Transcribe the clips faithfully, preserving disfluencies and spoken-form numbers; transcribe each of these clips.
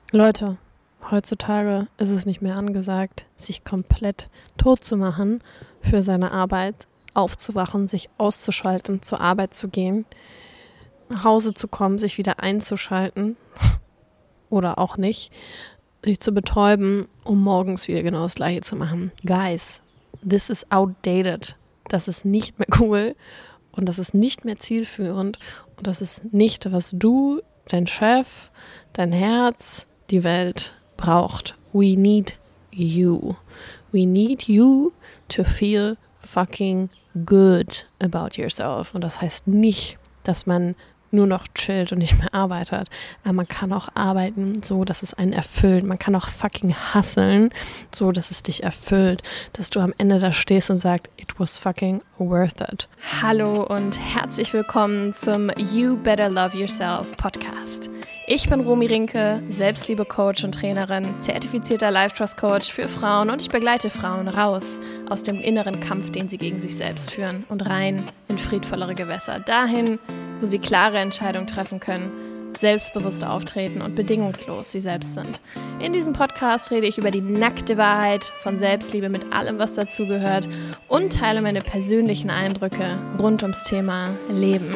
Leute, heutzutage ist es nicht mehr angesagt, sich komplett tot zu machen für seine Arbeit, aufzuwachen, sich auszuschalten, zur Arbeit zu gehen, nach Hause zu kommen, sich wieder einzuschalten oder auch nicht, sich zu betäuben, um morgens wieder genau das Gleiche zu machen. Guys, this is outdated. Das ist nicht mehr cool und das ist nicht mehr zielführend und das ist nicht, was du, dein Chef, dein Herz, die Welt braucht. We need you. We need you to feel fucking good about yourself. Und das heißt nicht, dass man nur noch chillt und nicht mehr arbeitet. Aber man kann auch arbeiten, so dass es einen erfüllt. Man kann auch fucking hustlen, so dass es dich erfüllt. Dass du am Ende da stehst und sagst, it was fucking worth it. Hallo und herzlich willkommen zum You Better Love Yourself Podcast. Ich bin Romy Rinke, Selbstliebe-Coach und Trainerin, zertifizierter Life-Trust-Coach für Frauen und ich begleite Frauen raus aus dem inneren Kampf, den sie gegen sich selbst führen und rein in friedvollere Gewässer. Dahin, wo sie klare Entscheidungen treffen können, selbstbewusst auftreten und bedingungslos sie selbst sind. In diesem Podcast rede ich über die nackte Wahrheit von Selbstliebe mit allem, was dazugehört und teile meine persönlichen Eindrücke rund ums Thema Leben.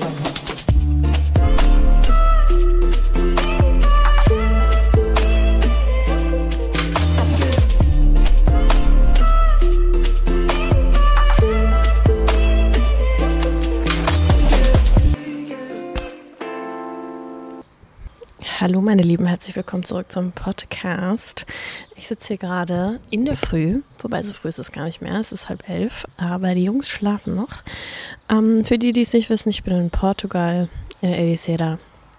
Hallo meine Lieben, herzlich willkommen zurück zum Podcast. Ich sitze hier gerade in der Früh, wobei so früh ist es gar nicht mehr, es ist halb elf, aber die Jungs schlafen noch. Ähm, für die, die es nicht wissen, ich bin in Portugal, in der Ericeira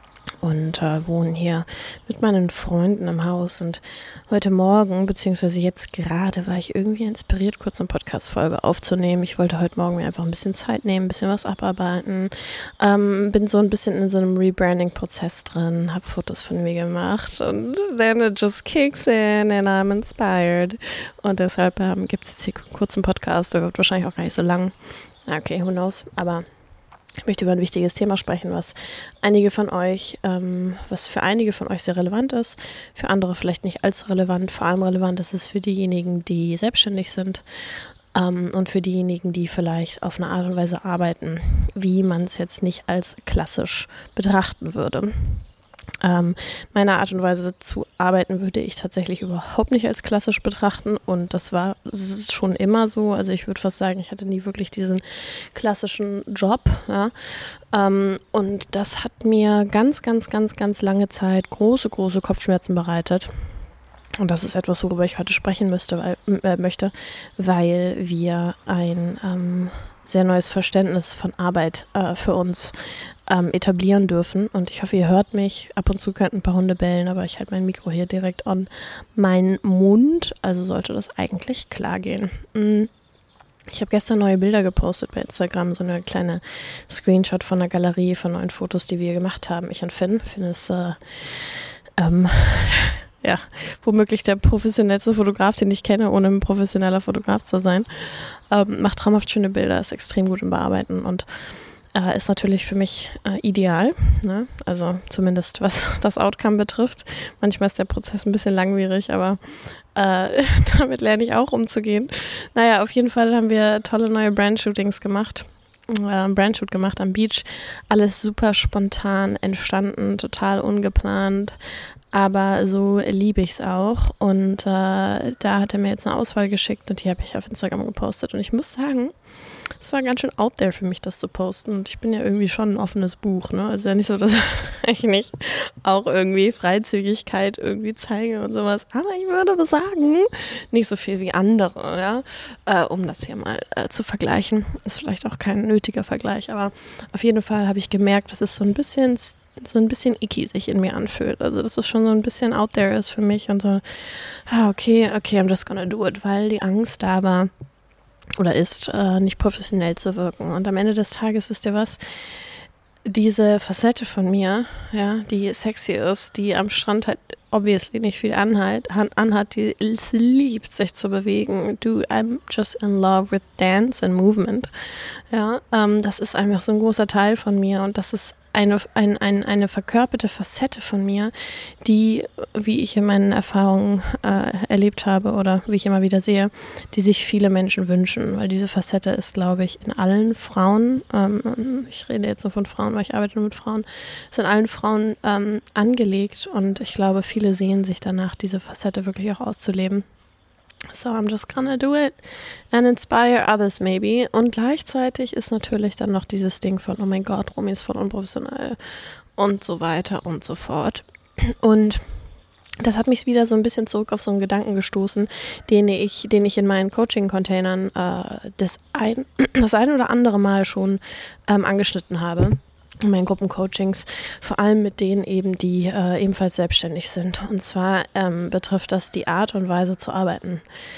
und äh, wohne hier mit meinen Freunden im Haus und heute Morgen, beziehungsweise jetzt gerade, war ich irgendwie inspiriert, kurz eine Podcast-Folge aufzunehmen. Ich wollte heute Morgen mir einfach ein bisschen Zeit nehmen, ein bisschen was abarbeiten. Ähm, bin so ein bisschen in so einem Rebranding-Prozess drin, habe Fotos von mir gemacht und then it just kicks in and I'm inspired. Und deshalb ähm, gibt es jetzt hier kurz einen Podcast, der wird wahrscheinlich auch gar nicht so lang. Okay, who knows, aber ich möchte über ein wichtiges Thema sprechen, was einige von euch, ähm, was für einige von euch sehr relevant ist, für andere vielleicht nicht allzu relevant. Vor allem relevant ist es für diejenigen, die selbstständig sind ähm, und für diejenigen, die vielleicht auf eine Art und Weise arbeiten, wie man es jetzt nicht als klassisch betrachten würde. Ähm, meine Art und Weise zu arbeiten würde ich tatsächlich überhaupt nicht als klassisch betrachten und das war, das ist schon immer so, also ich würde fast sagen, ich hatte nie wirklich diesen klassischen Job, ja? ähm, und das hat mir ganz, ganz, ganz, ganz lange Zeit große, große Kopfschmerzen bereitet. Und das ist etwas, worüber ich heute sprechen müsste, weil, äh, möchte, weil wir ein ähm, sehr neues Verständnis von Arbeit äh, für uns ähm, etablieren dürfen. Und ich hoffe, ihr hört mich. Ab und zu könnten ein paar Hunde bellen, aber ich halte mein Mikro hier direkt an meinen Mund. Also sollte das eigentlich klar gehen. Mm. Ich habe gestern neue Bilder gepostet bei Instagram, so eine kleine Screenshot von einer Galerie von neuen Fotos, die wir gemacht haben. Ich und Finn. Finn ist äh, ähm, ja, womöglich der professionellste Fotograf, den ich kenne, ohne ein professioneller Fotograf zu sein. Ähm, macht traumhaft schöne Bilder, ist extrem gut im Bearbeiten und äh, ist natürlich für mich äh, ideal, ne? Also zumindest was das Outcome betrifft. Manchmal ist der Prozess ein bisschen langwierig, aber äh, damit lerne ich auch umzugehen. Naja, auf jeden Fall haben wir tolle neue Brandshootings gemacht. Äh, Brandshoot gemacht am Beach. Alles super spontan entstanden, total ungeplant. Aber so liebe ich es auch und äh, da hat er mir jetzt eine Auswahl geschickt und die habe ich auf Instagram gepostet und ich muss sagen, es war ganz schön out there für mich, das zu posten und ich bin ja irgendwie schon ein offenes Buch, ne? Also ja nicht so, dass ich nicht auch irgendwie Freizügigkeit irgendwie zeige und sowas, aber ich würde sagen, nicht so viel wie andere, ja, äh, um das hier mal äh, zu vergleichen, ist vielleicht auch kein nötiger Vergleich, aber auf jeden Fall habe ich gemerkt, dass es so ein bisschen so ein bisschen icky sich in mir anfühlt. Also dass es schon so ein bisschen out there ist für mich und so, ah, okay, okay, I'm just gonna do it, weil die Angst da war oder ist, äh, nicht professionell zu wirken. Und am Ende des Tages, wisst ihr was, diese Facette von mir, ja, die sexy ist, die am Strand halt obviously nicht viel anhalt, anhat, die es liebt, sich zu bewegen. Dude, I'm just in love with dance and movement. Ja, ähm, das ist einfach so ein großer Teil von mir und das ist eine, ein, ein, eine verkörperte Facette von mir, die, wie ich in meinen Erfahrungen äh, erlebt habe oder wie ich immer wieder sehe, die sich viele Menschen wünschen. Weil diese Facette ist, glaube ich, in allen Frauen, ähm, ich rede jetzt nur von Frauen, weil ich arbeite nur mit Frauen, ist in allen Frauen ähm, angelegt und ich glaube, viele sehen sich danach, diese Facette wirklich auch auszuleben. So, I'm just gonna do it and inspire others maybe. Und gleichzeitig ist natürlich dann noch dieses Ding von, oh mein Gott, Romy ist voll unprofessionell und so weiter und so fort. Und das hat mich wieder so ein bisschen zurück auf so einen Gedanken gestoßen, den ich, den ich in meinen Coaching-Containern äh, das, ein, das ein oder andere Mal schon ähm, angeschnitten habe. In meinen Gruppencoachings, vor allem mit denen eben, die äh, ebenfalls selbstständig sind. Und zwar ähm, betrifft das die Art und Weise zu arbeiten.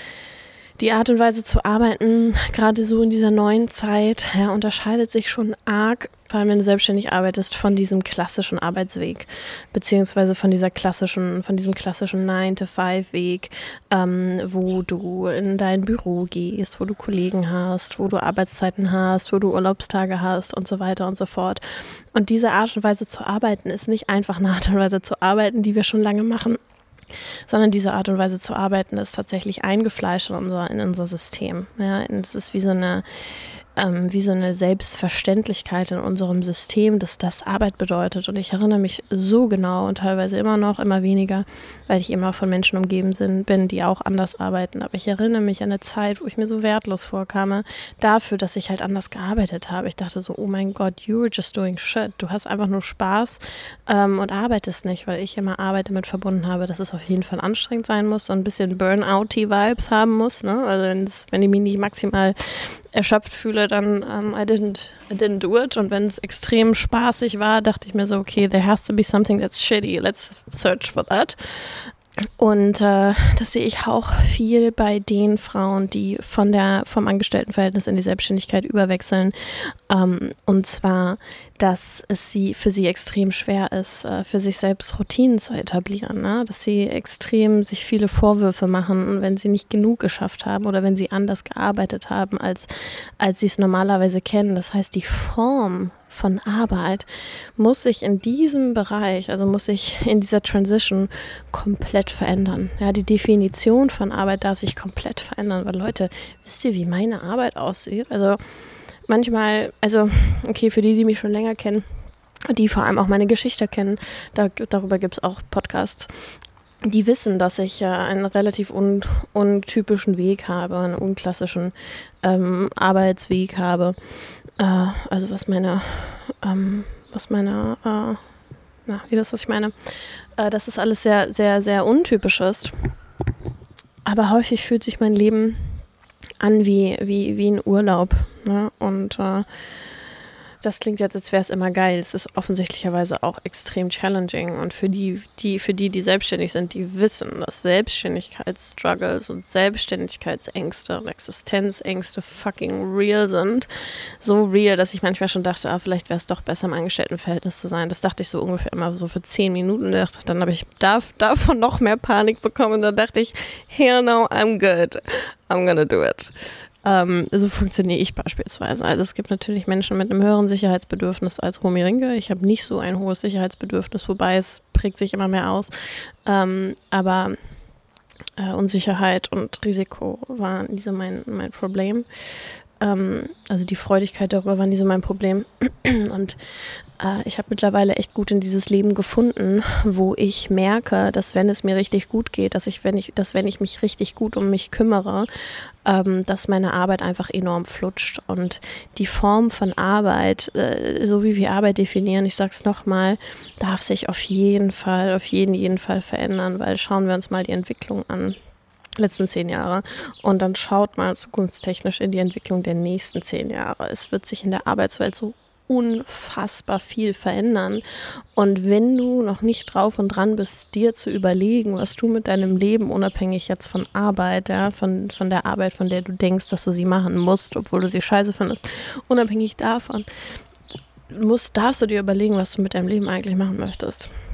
Die Art und Weise zu arbeiten, gerade so in dieser neuen Zeit, ja, unterscheidet sich schon arg, vor allem wenn du selbstständig arbeitest, von diesem klassischen Arbeitsweg, beziehungsweise von dieser klassischen, von diesem klassischen nine to five Weg, ähm, wo du in dein Büro gehst, wo du Kollegen hast, wo du Arbeitszeiten hast, wo du Urlaubstage hast und so weiter und so fort. Und diese Art und Weise zu arbeiten ist nicht einfach eine Art und Weise zu arbeiten, die wir schon lange machen, sondern diese Art und Weise zu arbeiten ist tatsächlich eingefleischt in unser, in unser System. Ja, es ist wie so eine Ähm, wie so eine Selbstverständlichkeit in unserem System, dass das Arbeit bedeutet. Und ich erinnere mich so genau und teilweise immer noch, immer weniger, weil ich immer von Menschen umgeben bin, die auch anders arbeiten. Aber ich erinnere mich an eine Zeit, wo ich mir so wertlos vorkam, dafür, dass ich halt anders gearbeitet habe. Ich dachte so, oh mein Gott, you're just doing shit. Du hast einfach nur Spaß ähm, und arbeitest nicht, weil ich immer Arbeit damit verbunden habe, dass es auf jeden Fall anstrengend sein muss und ein bisschen Burnout-Vibes haben muss. Ne? Also wenn ich mich nicht maximal erschöpft fühle, dann um, I didn't I didn't do it. Und wenn es extrem spaßig war, dachte ich mir so, okay, there has to be something that's shitty. Let's search for that. Und äh, das sehe ich auch viel bei den Frauen, die von der vom Angestelltenverhältnis in die Selbstständigkeit überwechseln. Ähm, und zwar, dass es sie für sie extrem schwer ist, äh, für sich selbst Routinen zu etablieren. Ne? Dass sie extrem sich viele Vorwürfe machen, wenn sie nicht genug geschafft haben oder wenn sie anders gearbeitet haben, als, als sie es normalerweise kennen. Das heißt, die Form von Arbeit muss sich in diesem Bereich, also muss sich in dieser Transition komplett verändern. Ja, die Definition von Arbeit darf sich komplett verändern, weil Leute, wisst ihr, wie meine Arbeit aussieht? Also manchmal, also okay, für die, die mich schon länger kennen, die vor allem auch meine Geschichte kennen, da, darüber gibt es auch Podcasts, die wissen, dass ich äh, einen relativ un, untypischen Weg habe, einen unklassischen ähm, Arbeitsweg habe. Äh, also was meine, ähm, was meine, äh, na, wie wisst ihr, was ich meine? Äh, dass es alles sehr, sehr, sehr untypisch ist. Aber häufig fühlt sich mein Leben an wie, wie, wie ein Urlaub. Ne? Und äh, das klingt jetzt, als wäre es immer geil. Es ist offensichtlicherweise auch extrem challenging. Und für die, die, für die, die selbstständig sind, die wissen, dass Selbstständigkeitsstruggles und Selbstständigkeitsängste und Existenzängste fucking real sind. So real, dass ich manchmal schon dachte, ah, vielleicht wäre es doch besser, im Angestelltenverhältnis zu sein. Das dachte ich so ungefähr immer so für zehn Minuten. Dann habe ich dav- davon noch mehr Panik bekommen. Und dann dachte ich, hell no, I'm good. I'm gonna do it. Ähm, so funktioniere ich beispielsweise. Also es gibt natürlich Menschen mit einem höheren Sicherheitsbedürfnis als Romy Rinke. Ich habe nicht so ein hohes Sicherheitsbedürfnis, wobei es prägt sich immer mehr aus. Ähm, aber äh, Unsicherheit und Risiko waren nie so mein, mein Problem. Ähm, also die Freudigkeit darüber war nie so mein Problem. Und äh, ich habe mittlerweile echt gut in dieses Leben gefunden, wo ich merke, dass wenn es mir richtig gut geht, dass ich, wenn ich, dass wenn ich mich richtig gut um mich kümmere, ähm, dass meine Arbeit einfach enorm flutscht. Und die Form von Arbeit, äh, so wie wir Arbeit definieren, ich sag's nochmal, darf sich auf jeden Fall, auf jeden, jeden Fall verändern, weil schauen wir uns mal die Entwicklung an. Letzten zehn Jahre und dann schaut mal zukunftstechnisch in die Entwicklung der nächsten zehn Jahre. Es wird sich in der Arbeitswelt so unfassbar viel verändern und wenn du noch nicht drauf und dran bist, dir zu überlegen, was du mit deinem Leben, unabhängig jetzt von Arbeit, ja, von, von der Arbeit, von der du denkst, dass du sie machen musst, obwohl du sie scheiße findest, unabhängig davon, musst, darfst du dir überlegen, was du mit deinem Leben eigentlich machen möchtest.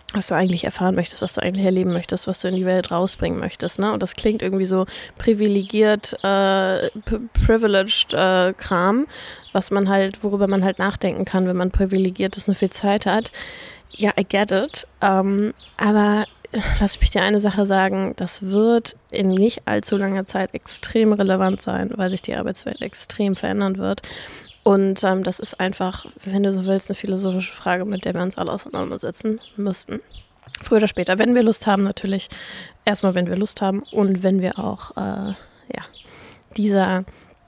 was du eigentlich erfahren möchtest, was du eigentlich erleben möchtest, was du in die Welt rausbringen möchtest, ne? Und das klingt irgendwie so privilegiert, äh, p- privileged äh, Kram, was man halt, worüber man halt nachdenken kann, wenn man privilegiert ist und viel Zeit hat. Ja, I get it. Ähm, aber lass mich dir eine Sache sagen, das wird in nicht allzu langer Zeit extrem relevant sein, weil sich die Arbeitswelt extrem verändern wird. Und ähm, das ist einfach, wenn du so willst, eine philosophische Frage, mit der wir uns alle auseinandersetzen müssten. Früher oder später, wenn wir Lust haben natürlich. Erstmal, wenn wir Lust haben und wenn wir auch äh, ja, dieser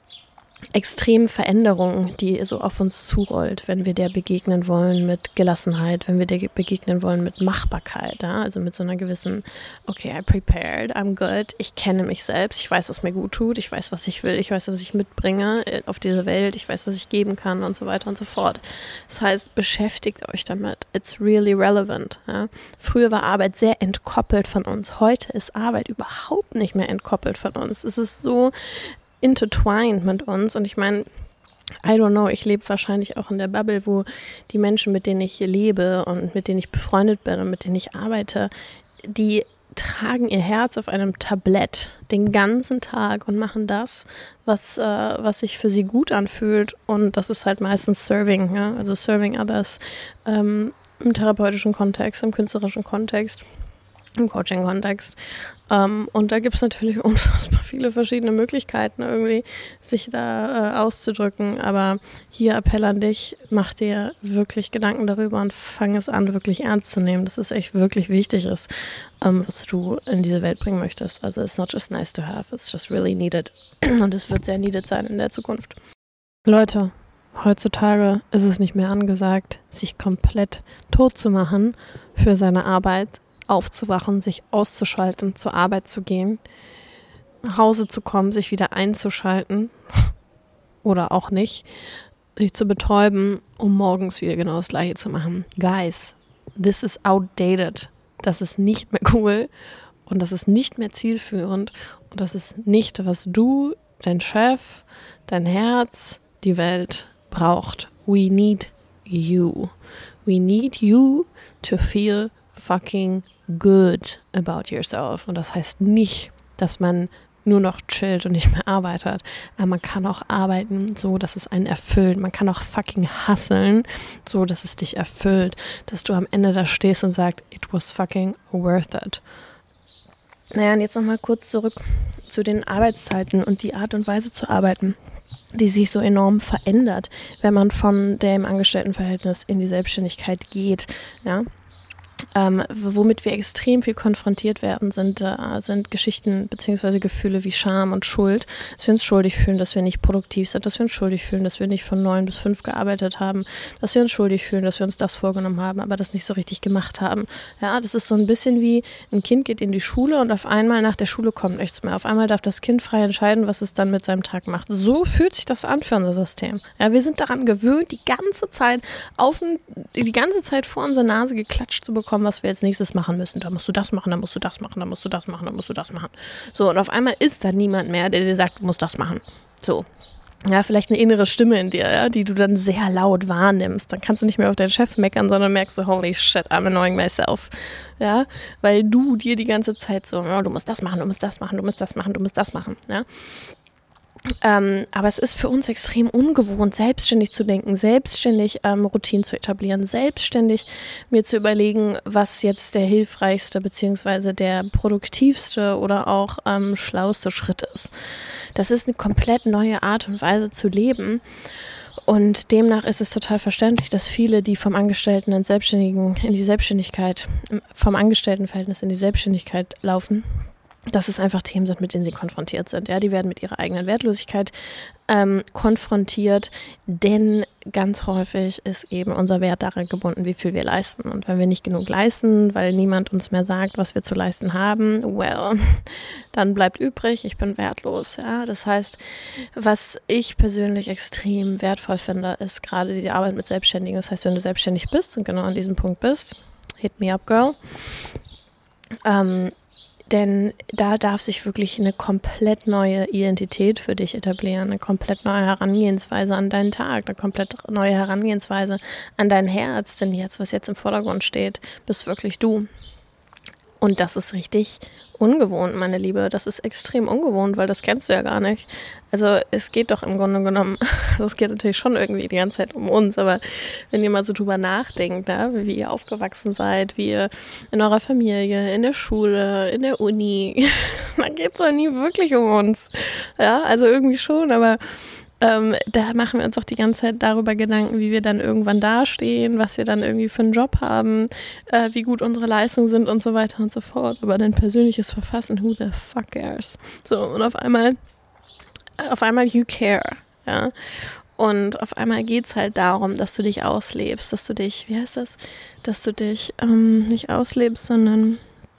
extremen Veränderung, die so auf uns zurollt, wenn wir der begegnen wollen mit Gelassenheit, wenn wir der begegnen wollen mit Machbarkeit, ja? Also mit so einer gewissen, okay, I prepared, I'm good, ich kenne mich selbst, ich weiß, was mir gut tut, ich weiß, was ich will, ich weiß, was ich mitbringe auf diese Welt, ich weiß, was ich geben kann und so weiter und so fort. Das heißt, beschäftigt euch damit, it's really relevant. Ja? Früher war Arbeit sehr entkoppelt von uns, heute ist Arbeit überhaupt nicht mehr entkoppelt von uns. Es ist so intertwined mit uns und ich meine, I don't know, ich lebe wahrscheinlich auch in der Bubble, wo die Menschen, mit denen ich hier lebe und mit denen ich befreundet bin und mit denen ich arbeite, die tragen ihr Herz auf einem Tablett den ganzen Tag und machen das, was, äh, was sich für sie gut anfühlt, und das ist halt meistens Serving, ja? Also Serving Others ähm, im therapeutischen Kontext, im künstlerischen Kontext, im Coaching-Kontext. Um, und da gibt es natürlich unfassbar viele verschiedene Möglichkeiten, irgendwie sich da äh, auszudrücken. Aber hier Appell an dich, mach dir wirklich Gedanken darüber und fang es an, wirklich ernst zu nehmen, dass es echt wirklich wichtig ist, um, was du in diese Welt bringen möchtest. Also it's not just nice to have, it's just really needed. Und es wird sehr needed sein in der Zukunft. Leute, heutzutage ist es nicht mehr angesagt, sich komplett tot zu machen für seine Arbeit, aufzuwachen, sich auszuschalten, zur Arbeit zu gehen, nach Hause zu kommen, sich wieder einzuschalten oder auch nicht, sich zu betäuben, um morgens wieder genau das Gleiche zu machen. Guys, this is outdated. Das ist nicht mehr cool und das ist nicht mehr zielführend und das ist nicht, was du, dein Chef, dein Herz, die Welt braucht. We need you. We need you to feel fucking good about yourself. Und das heißt nicht, dass man nur noch chillt und nicht mehr arbeitet. Aber man kann auch arbeiten, so dass es einen erfüllt. Man kann auch fucking hustlen, so dass es dich erfüllt. Dass du am Ende da stehst und sagst, it was fucking worth it. Naja, und jetzt nochmal kurz zurück zu den Arbeitszeiten und die Art und Weise zu arbeiten, die sich so enorm verändert, wenn man von dem Angestelltenverhältnis in die Selbstständigkeit geht, ja. Ähm, womit wir extrem viel konfrontiert werden, sind, äh, sind Geschichten bzw. Gefühle wie Scham und Schuld, dass wir uns schuldig fühlen, dass wir nicht produktiv sind, dass wir uns schuldig fühlen, dass wir nicht von neun bis fünf gearbeitet haben, dass wir uns schuldig fühlen, dass wir uns das vorgenommen haben, aber das nicht so richtig gemacht haben. Ja, das ist so ein bisschen wie, ein Kind geht in die Schule und auf einmal nach der Schule kommt nichts mehr. Auf einmal darf das Kind frei entscheiden, was es dann mit seinem Tag macht. So fühlt sich das an für unser System. Ja, wir sind daran gewöhnt, die ganze Zeit auf, die ganze Zeit vor unsere Nase geklatscht zu bekommen, was wir als nächstes machen müssen. Da musst du das machen, da musst du das machen, da musst du das machen, da musst du das machen. So, und auf einmal ist da niemand mehr, der dir sagt, du musst das machen. So. Ja, vielleicht eine innere Stimme in dir, ja, die du dann sehr laut wahrnimmst. Dann kannst du nicht mehr auf deinen Chef meckern, sondern merkst so, holy shit, I'm annoying myself. Ja, weil du dir die ganze Zeit so, oh, du musst das machen, du musst das machen, du musst das machen, du musst das machen, ja. Ähm, aber es ist für uns extrem ungewohnt, selbstständig zu denken, selbstständig ähm, Routinen zu etablieren, selbstständig mir zu überlegen, was jetzt der hilfreichste beziehungsweise der produktivste oder auch ähm, schlauste Schritt ist. Das ist eine komplett neue Art und Weise zu leben. Und demnach ist es total verständlich, dass viele, die vom Angestellten in Selbstständigen in die Selbstständigkeit, vom Angestelltenverhältnis in die Selbstständigkeit laufen, dass es einfach Themen sind, mit denen sie konfrontiert sind. Ja, die werden mit ihrer eigenen Wertlosigkeit ähm, konfrontiert, denn ganz häufig ist eben unser Wert daran gebunden, wie viel wir leisten. Und wenn wir nicht genug leisten, weil niemand uns mehr sagt, was wir zu leisten haben, well, dann bleibt übrig, ich bin wertlos. Ja, das heißt, was ich persönlich extrem wertvoll finde, ist gerade die Arbeit mit Selbstständigen. Das heißt, wenn du selbstständig bist und genau an diesem Punkt bist, hit me up, girl, ähm, Denn da darf sich wirklich eine komplett neue Identität für dich etablieren, eine komplett neue Herangehensweise an deinen Tag, eine komplett neue Herangehensweise an dein Herz. Denn jetzt, was jetzt im Vordergrund steht, bist wirklich du. Und das ist richtig ungewohnt, meine Liebe. Das ist extrem ungewohnt, weil das kennst du ja gar nicht. Also es geht doch im Grunde genommen, also es geht natürlich schon irgendwie die ganze Zeit um uns, aber wenn ihr mal so drüber nachdenkt, ne, wie ihr aufgewachsen seid, wie ihr in eurer Familie, in der Schule, in der Uni, dann geht es doch nie wirklich um uns. Ja, also irgendwie schon, aber Ähm, da machen wir uns auch die ganze Zeit darüber Gedanken, wie wir dann irgendwann dastehen, was wir dann irgendwie für einen Job haben, äh, wie gut unsere Leistungen sind und so weiter und so fort. Aber dein persönliches Verfassen, who the fuck cares? So, und auf einmal, auf einmal you care, ja. Und auf einmal geht's halt darum, dass du dich auslebst, dass du dich, wie heißt das, dass du dich ähm, nicht auslebst, sondern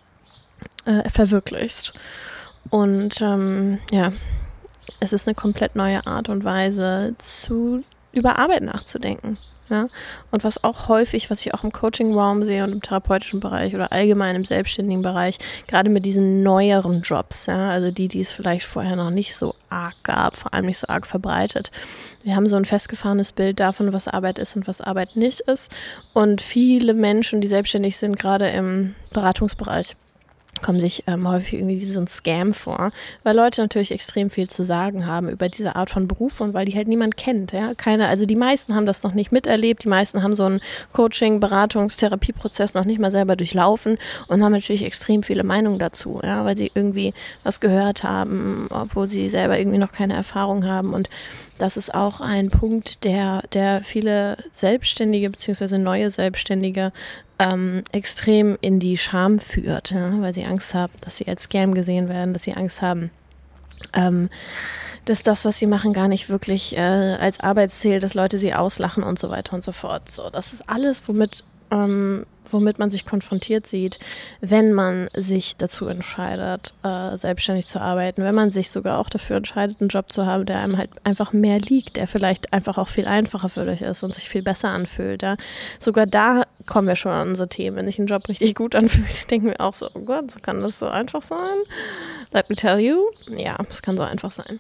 äh, verwirklichst. Und ähm, ja, es ist eine komplett neue Art und Weise, zu, über Arbeit nachzudenken. Ja? Und was auch häufig, was ich auch im Coaching-Raum sehe und im therapeutischen Bereich oder allgemein im selbstständigen Bereich, gerade mit diesen neueren Jobs, ja? Also die, die es vielleicht vorher noch nicht so arg gab, vor allem nicht so arg verbreitet. Wir haben so ein festgefahrenes Bild davon, was Arbeit ist und was Arbeit nicht ist. Und viele Menschen, die selbstständig sind, gerade im Beratungsbereich, kommen sich ähm, häufig irgendwie wie so ein Scam vor, weil Leute natürlich extrem viel zu sagen haben über diese Art von Beruf und weil die halt niemand kennt, ja, keine, also die meisten haben das noch nicht miterlebt, die meisten haben so einen Coaching-, Beratungs-, Therapieprozess noch nicht mal selber durchlaufen und haben natürlich extrem viele Meinungen dazu, ja, weil sie irgendwie was gehört haben, obwohl sie selber irgendwie noch keine Erfahrung haben. Und das ist auch ein Punkt, der, der viele Selbstständige bzw. neue Selbstständige ähm, extrem in die Scham führt, ja, weil sie Angst haben, dass sie als Scam gesehen werden, dass sie Angst haben, ähm, dass das, was sie machen, gar nicht wirklich äh, als Arbeit zählt, dass Leute sie auslachen und so weiter und so fort. So, das ist alles, womit ähm, womit man sich konfrontiert sieht, wenn man sich dazu entscheidet, äh, selbstständig zu arbeiten, wenn man sich sogar auch dafür entscheidet, einen Job zu haben, der einem halt einfach mehr liegt, der vielleicht einfach auch viel einfacher für dich ist und sich viel besser anfühlt. Ja. Sogar da kommen wir schon an unsere Themen. Wenn sich ein Job richtig gut anfühlt, denken wir auch so, oh Gott, kann das so einfach sein? Let me tell you, ja, es kann so einfach sein.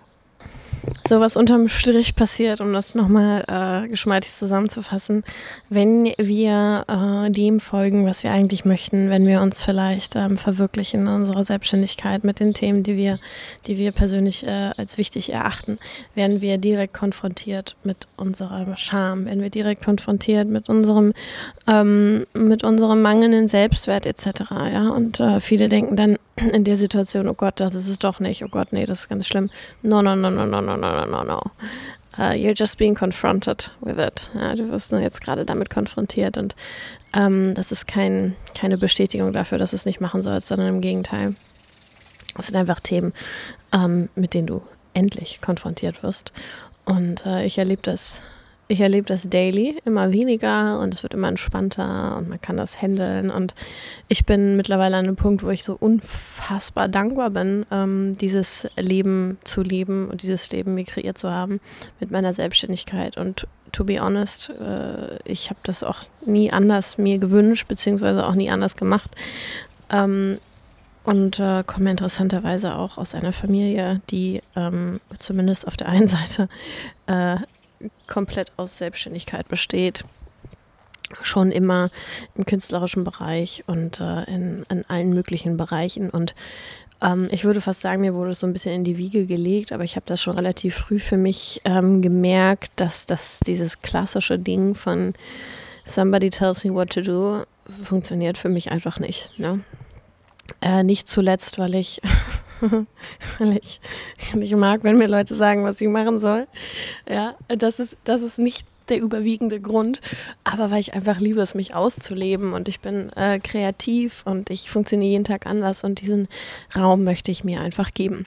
So, was unterm Strich passiert, um das nochmal äh, geschmeidig zusammenzufassen, wenn wir äh, dem folgen, was wir eigentlich möchten, wenn wir uns vielleicht ähm, verwirklichen in unserer Selbstständigkeit mit den Themen, die wir, die wir persönlich äh, als wichtig erachten, werden wir direkt konfrontiert mit unserer Scham, werden wir direkt konfrontiert mit unserem, ähm, mit unserem mangelnden Selbstwert et cetera. Ja? Und äh, viele denken dann in der Situation, oh Gott, das ist es doch nicht, oh Gott, nee, das ist ganz schlimm. No, no, no, no, no, no, no, no, no. Uh, you're just being confronted with it. Ja, du wirst nur jetzt gerade damit konfrontiert und ähm, das ist kein, keine Bestätigung dafür, dass du es nicht machen sollst, sondern im Gegenteil. Das sind einfach Themen, ähm, mit denen du endlich konfrontiert wirst. Und äh, ich erlebe das Ich erlebe das daily, immer weniger und es wird immer entspannter und man kann das handeln und ich bin mittlerweile an einem Punkt, wo ich so unfassbar dankbar bin, ähm, dieses Leben zu leben und dieses Leben mir kreiert zu haben mit meiner Selbstständigkeit und to be honest, äh, ich habe das auch nie anders mir gewünscht, beziehungsweise auch nie anders gemacht ähm, und äh, komme interessanterweise auch aus einer Familie, die ähm, zumindest auf der einen Seite äh, komplett aus Selbstständigkeit besteht, schon immer im künstlerischen Bereich und äh, in, in allen möglichen Bereichen und ähm, ich würde fast sagen, mir wurde es so ein bisschen in die Wiege gelegt, aber ich habe das schon relativ früh für mich ähm, gemerkt, dass das dieses klassische Ding von somebody tells me what to do funktioniert für mich einfach nicht, ne? Äh, nicht zuletzt, weil ich weil ich nicht mag, wenn mir Leute sagen, was ich machen soll. Ja, das ist, das ist nicht der überwiegende Grund, aber weil ich einfach liebe es, mich auszuleben und ich bin äh, kreativ und ich funktioniere jeden Tag anders und diesen Raum möchte ich mir einfach geben.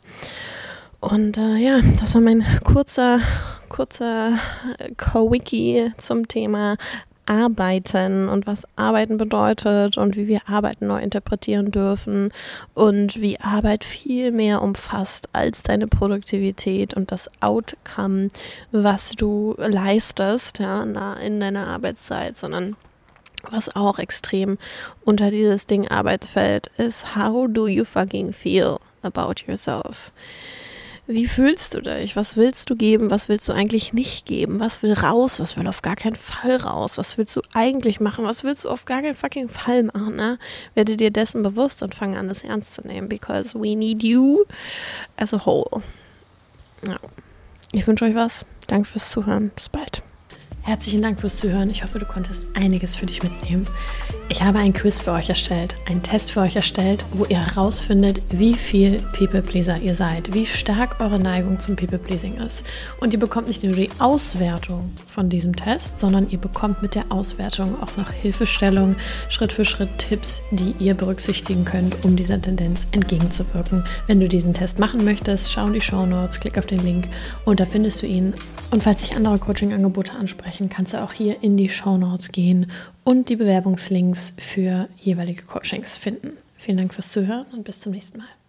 Und äh, ja, das war mein kurzer, kurzer Quickie zum Thema Arbeiten und was Arbeiten bedeutet und wie wir Arbeiten neu interpretieren dürfen und wie Arbeit viel mehr umfasst als deine Produktivität und das Outcome, was du leistest, ja, in deiner Arbeitszeit, sondern Was auch extrem unter dieses Ding Arbeit fällt, ist how do you fucking feel about yourself? Wie fühlst du dich? Was willst du geben? Was willst du eigentlich nicht geben? Was will raus? Was will auf gar keinen Fall raus? Was willst du eigentlich machen? Was willst du auf gar keinen fucking Fall machen? Ne? Werde dir dessen bewusst und fange an, das ernst zu nehmen, because we need you as a whole. Ja. Ich wünsche euch was. Danke fürs Zuhören. Bis bald. Herzlichen Dank fürs Zuhören. Ich hoffe, du konntest einiges für dich mitnehmen. Ich habe ein Quiz für euch erstellt, einen Test für euch erstellt, wo ihr herausfindet, wie viel People-Pleaser ihr seid, wie stark eure Neigung zum People-Pleasing ist. Und ihr bekommt nicht nur die Auswertung von diesem Test, sondern ihr bekommt mit der Auswertung auch noch Hilfestellung, Schritt für Schritt Tipps, die ihr berücksichtigen könnt, um dieser Tendenz entgegenzuwirken. Wenn du diesen Test machen möchtest, schau in die Shownotes, klick auf den Link und da findest du ihn. Und falls dich andere Coaching-Angebote ansprechen, kannst du auch hier in die Shownotes gehen und die Bewerbungslinks für jeweilige Coachings finden. Vielen Dank fürs Zuhören und bis zum nächsten Mal.